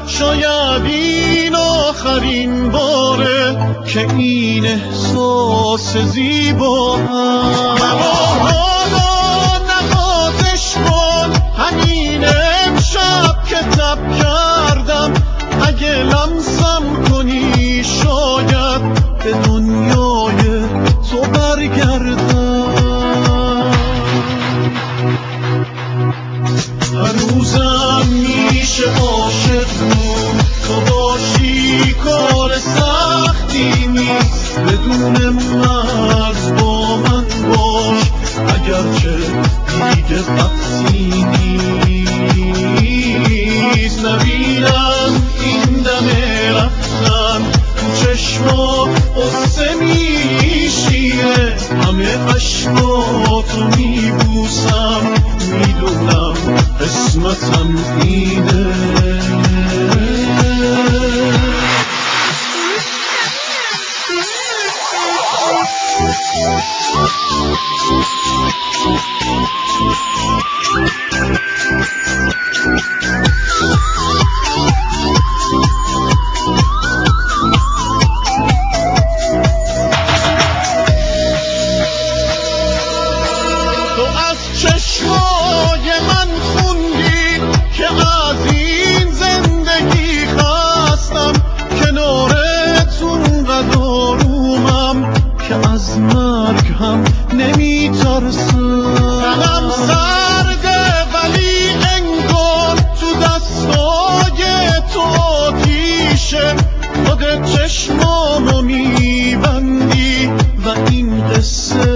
شاید این آخرین باره که این احساس زیبا حالا نوازش کن همین امشب که تب کردم اگه لمسم کنی شاید به دنیای تو برگردم هنوزم میشه عاشق بود تو باشی کار سختی نیست بدون مرز با من باش اگرچه دیگه بحثی نیست نبینم این دم رفتن تو چشما قصه میشینه همه عشقاتو میبوسم میدونم قسمتم اینه تو از چشمای من خوندی که از این زندگی خستم کنارتون قدارومم که از مرگ هم نمیترسم تنم سرده ولی انگار تو دستای تو آتیشه خودت چشمامو میبندی و این قصه